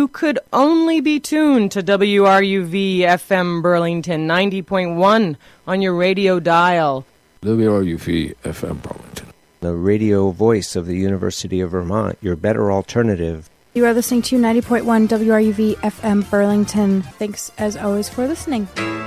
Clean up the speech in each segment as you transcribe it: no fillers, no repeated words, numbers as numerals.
could only be tuned to WRUV FM Burlington 90.1 on your radio dial. WRUV FM Burlington, the radio voice of the University of Vermont, your better alternative. You are listening to 90.1 WRUV FM Burlington. Thanks, as always, for listening.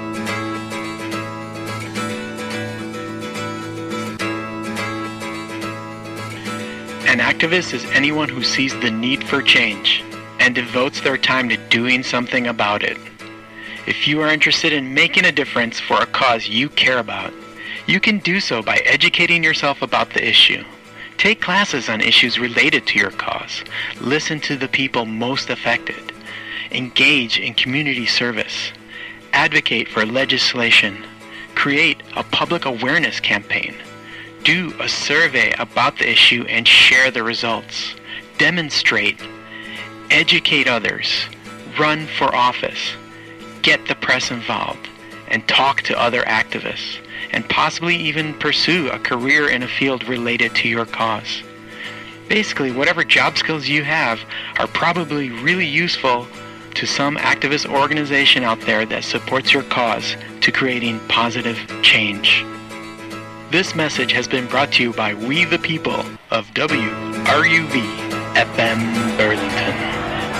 An activist is anyone who sees the need for change and devotes their time to doing something about it. If you are interested in making a difference for a cause you care about, you can do so by educating yourself about the issue. Take classes on issues related to your cause. Listen to the people most affected. Engage in community service. Advocate for legislation. Create a public awareness campaign. Do a survey about the issue and share the results. Demonstrate. Educate others. Run for office. Get the press involved. And talk to other activists. And possibly even pursue a career in a field related to your cause. Basically, whatever job skills you have are probably really useful to some activist organization out there that supports your cause to creating positive change. This message has been brought to you by We the People of WRUV FM Burlington.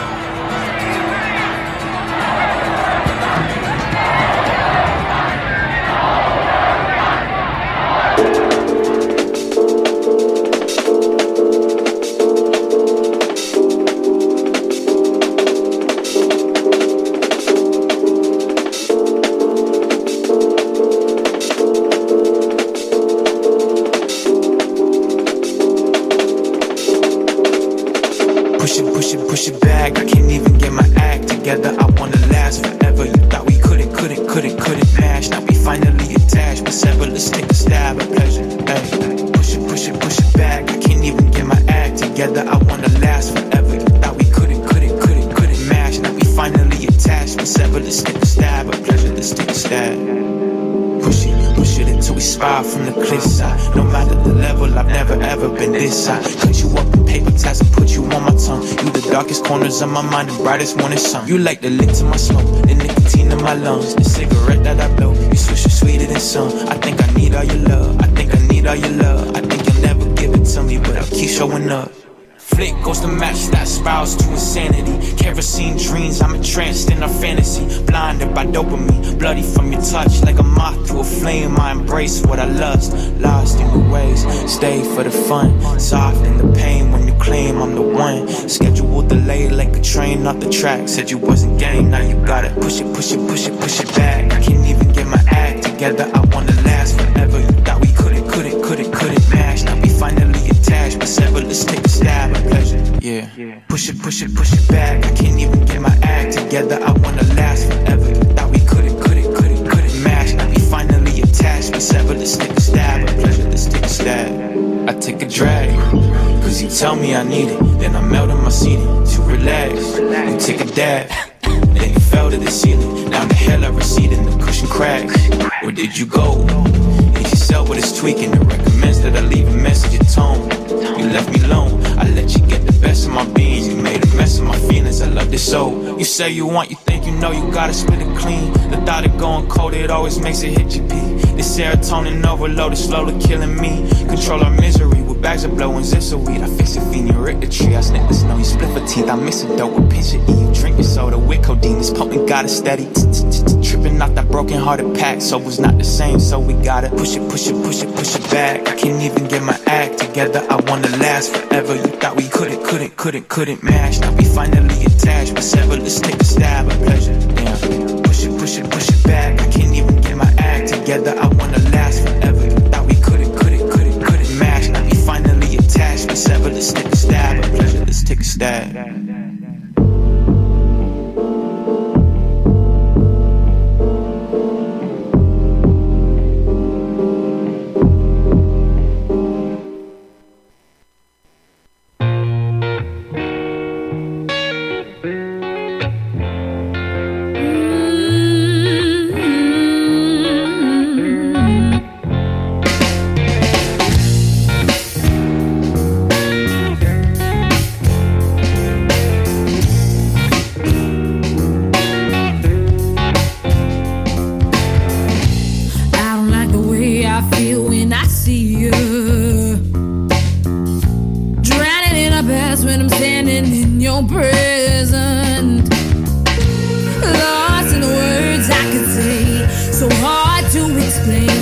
Push it back, I can't even get my act together. I wanna last forever. You thought we couldn't match. Now we finally attached, but sever, let's take a stab at pleasure. Hey, push it back, I can't even get my act together. I wanna last forever. You thought we couldn't match. Now we finally attached, but sever, let's take a stab at pleasure. Let's take a stab. Push it until we spiral from the cliff side. No matter the level, I've never ever been this high. Cut you up in paper towels and put you on my tongue. You the darkest corners of my mind, the brightest morning sun. You like the lick to my smoke, the nicotine in my lungs, the cigarette that I blow. You swish it sweeter than sun. I think I need all your love. I think I need all your love. I think you'll never give it to me, but I'll keep showing up. Flick goes to match that spirals to insanity. Kerosene dreams, I'm entranced in our fantasy. Blinded by dopamine, bloody from your touch. Like a moth to a flame, I embrace what I lust. Lost in the ways, stay for the fun. Soft in the pain when you claim I'm the one. Schedule delay like a train off the track. Said you wasn't game, now you gotta push it back. I can't even get my act together, I wanna last forever. You thought we couldn't match. Now we finally attached, but sever, let's take a stab at pleasure. Yeah, push it back. I can't even get my act together, I wanna last forever. You thought we couldn't match. Now we finally attached, but sever, let's take a stab at pleasure. Let's take a stab. I take a drag, cause you tell me I need it. Then I melt in my seating to relax. You take a dab, then you fell to the ceiling. Now the hell I receded, the cushion cracks. Where did you go? Yourself, but it's tweaking. It recommends that I leave a message at tone. You left me alone, I let you get the best of my being. You made a mess of my feelings, I loved it so. You say you want, you think you know, you gotta spit it clean. The thought of going cold, it always makes it hit your peak. This serotonin overload is slowly killing me. Control our misery with bags of blow and zips of weed. I fix it, fiend, you rip the tree. I snip the snow, you split for teeth. I mix it dope with pinch of E. You drink your soda with codeine. This potent got it steady. Tripping off that broken hearted pack. So it's not the same, so we gotta push it back. I can't even get my act together, I wanna last forever. You thought we couldn't match. Now we finally attached, but sever, let's take a stab at pleasure. Damn, push it back. I can't even get my act together, I wanna last forever. You thought we couldn't match. Now we finally attached, but sever, let's take a stab at pleasure. Let's take a stab. I feel when I see you. Drowning in a past when I'm standing in your present. Lost in the words I could say, so hard to explain.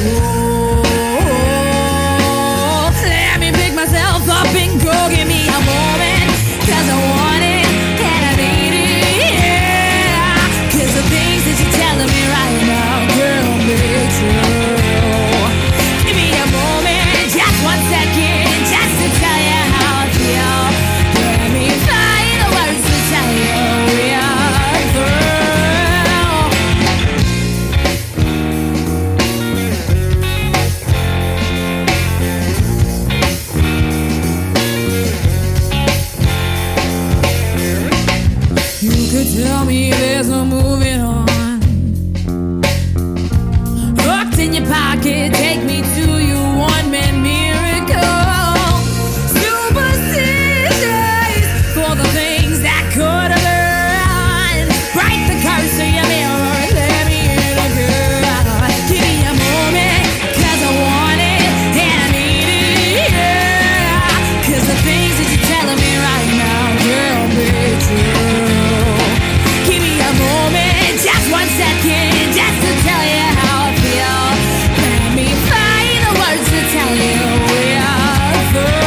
Oh, let me pick myself up and go give me a moment, 'cause I want it and I need it, yeah. 'Cause the things that you're telling me right now, girl, they're true. Give me a moment, just 1 second, just to tell you how I feel. Let me find the words to tell you we are through. You could tell me there's no moving on. Hooked in your pocket, take me to your one-man miracle. Superstitious for the things that could have been. Break the curse of your mirror and let me in a girl. Give me a moment, 'cause I want it and I need it, yeah. 'Cause the things that you're telling me right now, girl, they're true. Give me a moment, just 1 second, just to tell you how I feel. Let me find the words to tell you we are through.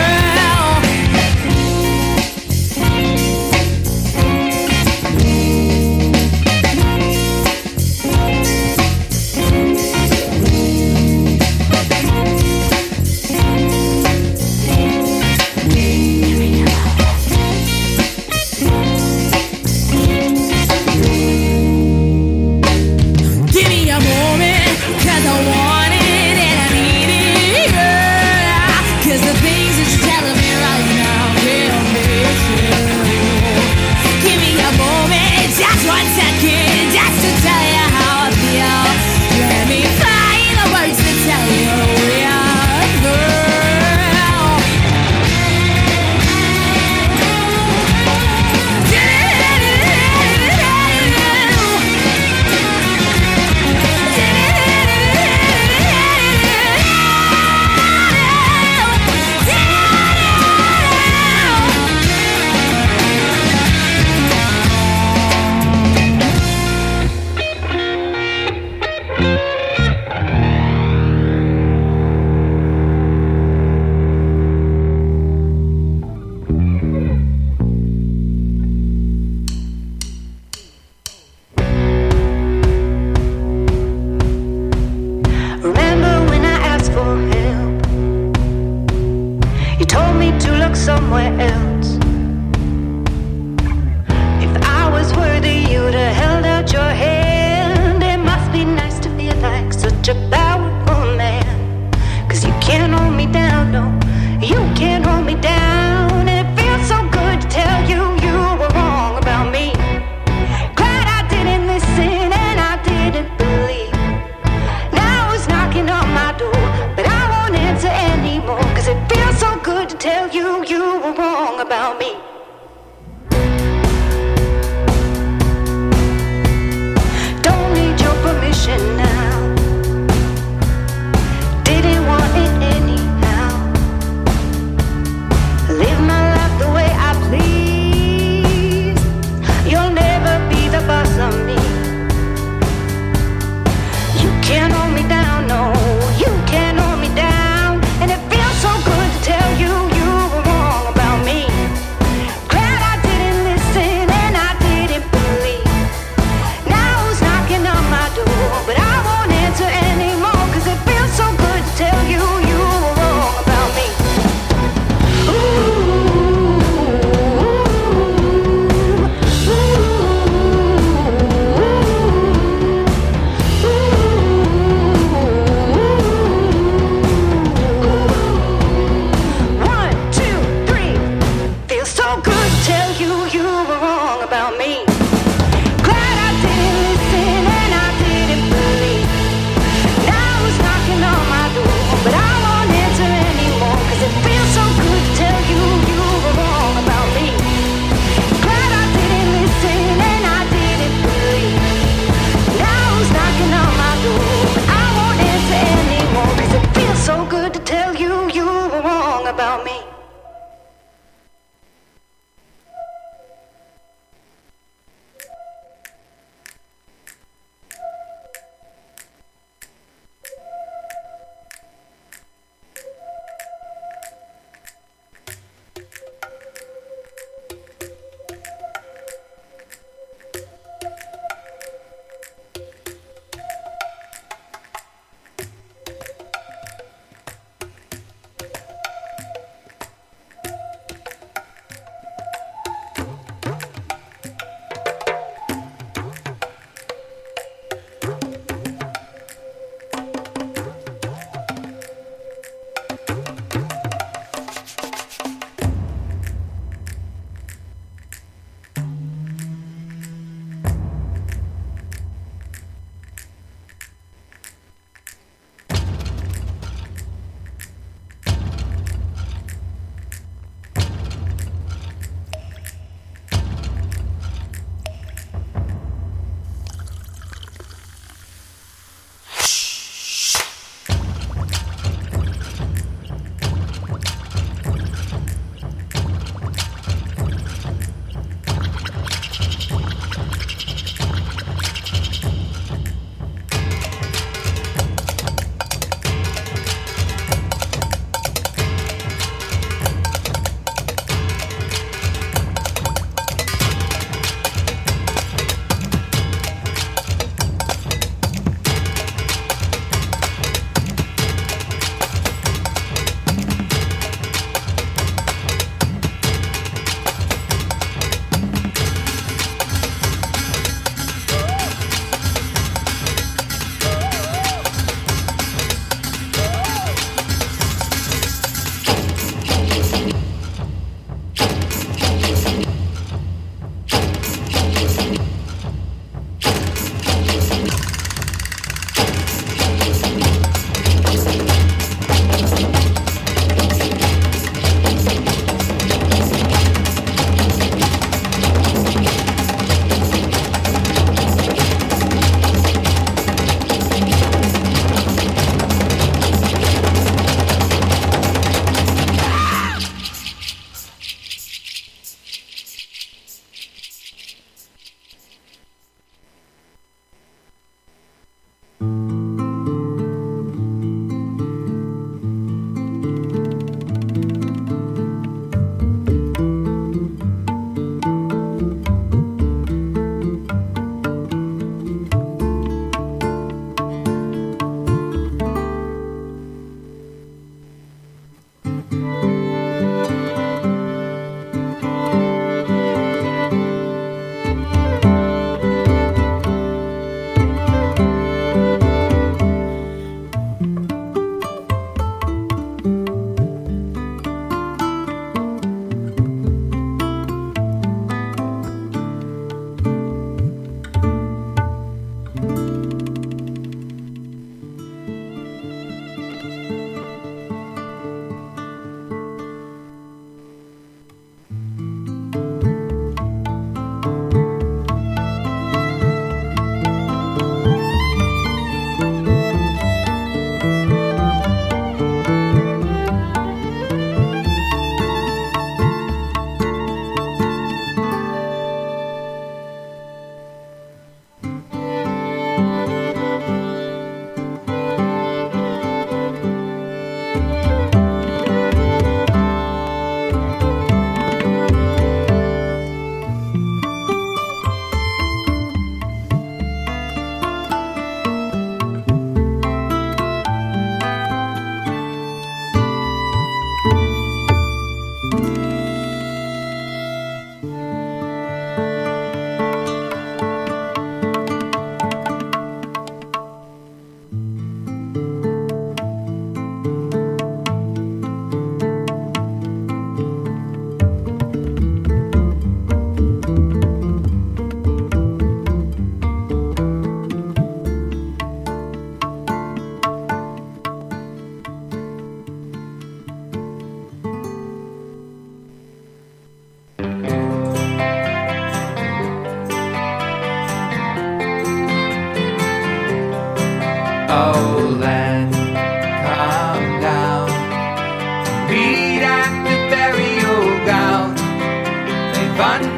Give me a moment, 'cause I want it and I need it, yeah. 'Cause the things that you're telling me right now, they'll be true. Give me a moment, just 1 second, just to tell you how I feel. Let me find the words to tell you we are through. Remember when I asked for help? You told me to look somewhere else. If I was worthy, you'd have held out your hand. It must be nice to feel like such a powerful man. 'Cause you can't hold me down, no, you can't hold me down. It feels so good to tell you you were wrong about me. Glad I didn't listen and I didn't believe. Now it's knocking on my door, but I won't answer anymore. 'Cause it feels so good to tell you you were wrong about me. Don't need your permission now. Didn't want it anyhow.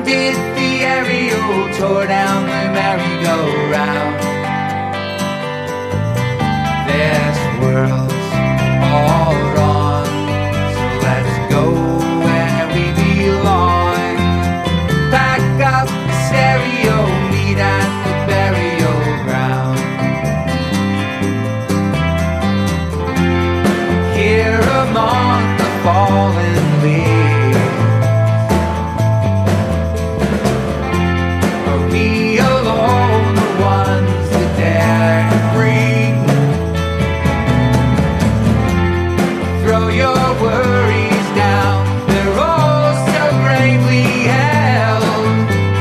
funded the aerial, tore down the merry-go-round. This world's all wrong, so let's go where we belong. Pack up the stereo, meet at the burial ground. Here among the fallen leaves, are we alone, the ones that dare to breathe? Throw your worries down, they're all so bravely held.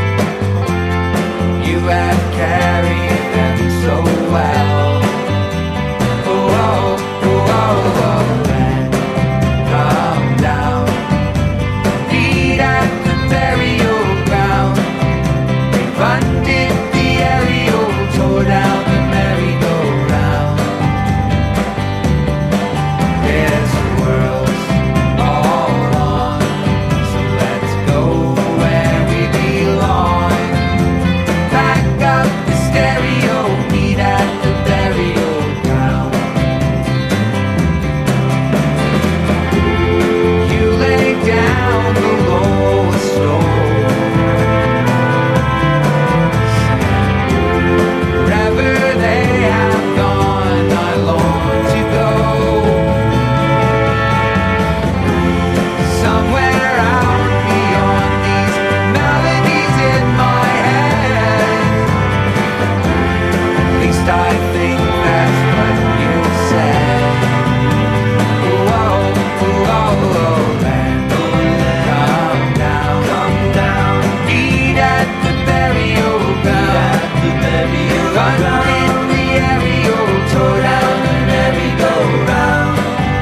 You have carried them so well. Oh, oh, oh, oh, oh, then come down. Meet at the burial ground. They funded the aerial, tore down the merry-go-round. This world's all wrong, so let's go where we belong. Pack up the stereo, meet at the burial ground. You lay down the lowest stone, wherever they have gone, I long to go. Somewhere out beyond these melodies in my head. At least I think that's what you said. Oh, oh, oh, oh, oh, then come down, come down. Meet at the burial ground. Funded the aerial, tore down the merry-go-round.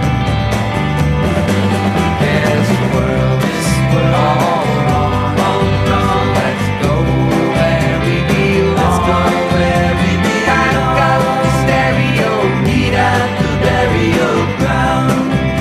This world is all wrong, so let's go where we belong. Pack up the stereo, meet at the burial ground.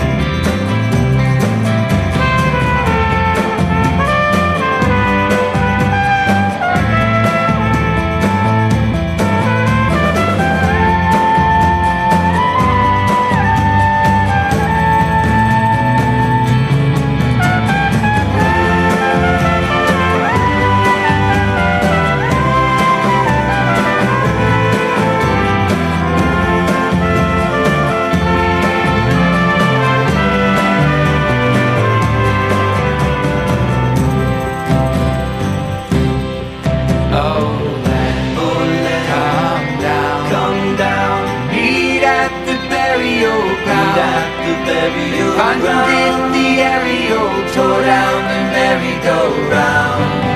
Oh, let come down, meet at the burial ground. Funded the aerial, tore down the merry-go-round.